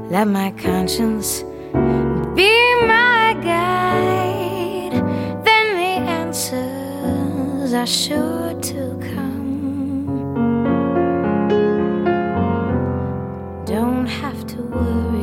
Let my conscience be my guide, then the answers are sure to come. Don't have to worry